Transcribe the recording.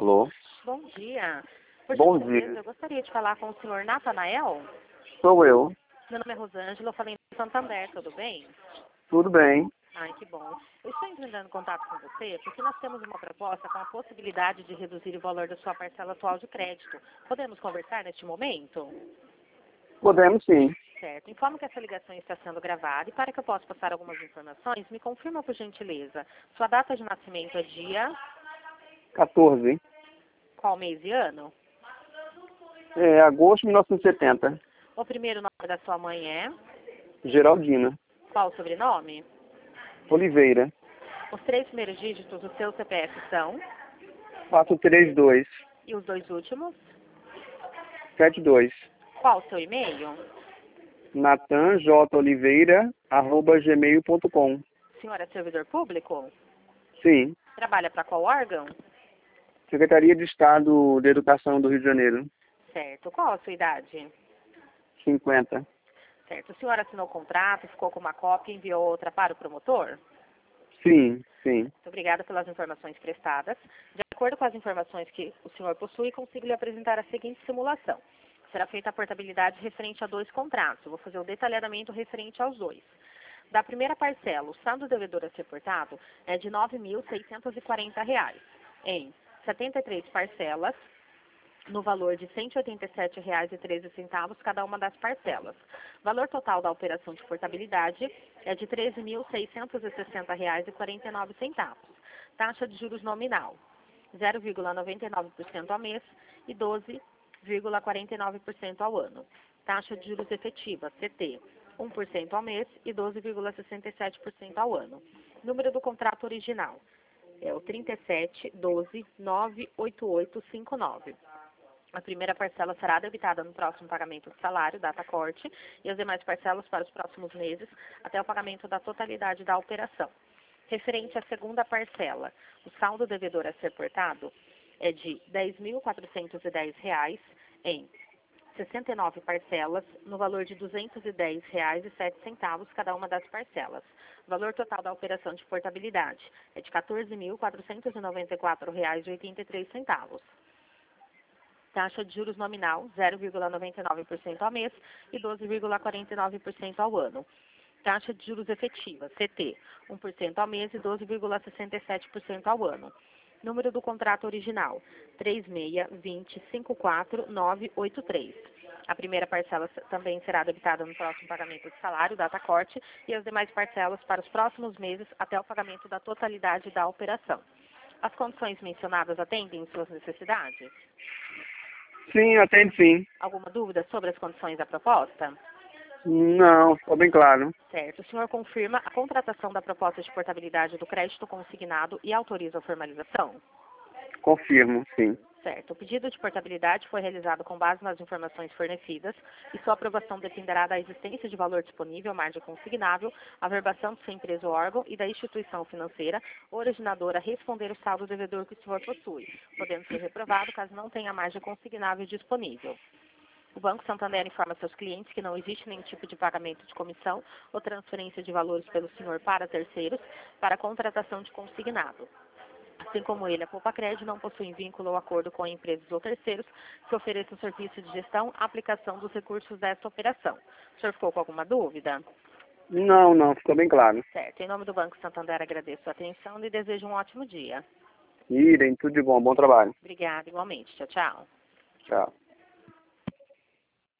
Alô? Bom dia. Por Bom gentileza, dia. eu gostaria de falar com o senhor Natanael. Sou eu. Meu nome é Rosângela, eu falei em Santander, tudo bem? Tudo bem? Ai, que bom. Eu estou entrando em contato com você porque nós temos uma proposta com a possibilidade de reduzir o valor da sua parcela atual de crédito. Podemos conversar neste momento? Podemos sim. Certo. Informo que essa ligação está sendo gravada e para que eu possa passar algumas informações, me confirma por gentileza. Sua data de nascimento é dia, 14. qual mês e ano? Agosto de 1970. O primeiro nome da sua mãe é? Geraldina. Qual o sobrenome? Oliveira. Os 3 primeiros dígitos do seu CPF são? 432. E os 2 últimos? 72. Qual o seu e-mail? natanjoliveira@gmail.com. O senhor é servidor público? Sim. Trabalha para qual órgão? Secretaria de Estado de Educação do Rio de Janeiro. Certo. Qual a sua idade? 50. Certo. O senhor assinou o contrato, ficou com uma cópia e enviou outra para o promotor? Sim. Muito obrigada pelas informações prestadas. De acordo com as informações que o senhor possui, consigo lhe apresentar a seguinte simulação. Será feita a portabilidade referente a 2 contratos. Eu vou fazer o detalhamento referente aos 2. Da primeira parcela, o saldo devedor a ser portado é de R$ 9.640, em 73 parcelas, no valor de R$ 187,13 cada uma das parcelas. O valor total da operação de portabilidade é de R$ 13.660,49. Taxa de juros nominal, 0,99% ao mês e 12,49% ao ano. Taxa de juros efetiva, CT, 1% ao mês e 12,67% ao ano. Número do contrato original é o 3712-98859. A primeira parcela será debitada no próximo pagamento do salário, data corte, e as demais parcelas para os próximos meses, até o pagamento da totalidade da operação. Referente à segunda parcela, o saldo devedor a ser portado é de R$ 10.410 em 69 parcelas, no valor de R$ 210,07 cada uma das parcelas. O valor total da operação de portabilidade é de R$ 14.494,83. Taxa de juros nominal, 0,99% ao mês e 12,49% ao ano. Taxa de juros efetiva, CT, 1% ao mês e 12,67% ao ano. Número do contrato original, 3620-54983. A primeira parcela também será debitada no próximo pagamento de salário, data corte, e as demais parcelas para os próximos meses até o pagamento da totalidade da operação. As condições mencionadas atendem suas necessidades? Sim, atende sim. Alguma dúvida sobre as condições da proposta? Não, ficou bem claro. Certo. O senhor confirma a contratação da proposta de portabilidade do crédito consignado e autoriza a formalização? Confirmo, sim. Certo. O pedido de portabilidade foi realizado com base nas informações fornecidas e sua aprovação dependerá da existência de valor disponível, margem consignável, averbação de sua empresa ou órgão e da instituição financeira originadora responder o saldo devedor que o senhor possui, podendo ser reprovado caso não tenha margem consignável disponível. O Banco Santander informa seus clientes que não existe nenhum tipo de pagamento de comissão ou transferência de valores pelo senhor para terceiros para a contratação de consignado. Assim como ele, a Poupa-Cred não possui vínculo ou acordo com empresas ou terceiros que ofereçam serviço de gestão, aplicação dos recursos desta operação. O senhor ficou com alguma dúvida? Não, ficou bem claro. Certo. Em nome do Banco Santander, agradeço a atenção e desejo um ótimo dia. Irem, tudo de bom, bom trabalho. Obrigada, igualmente. Tchau, tchau. Tchau.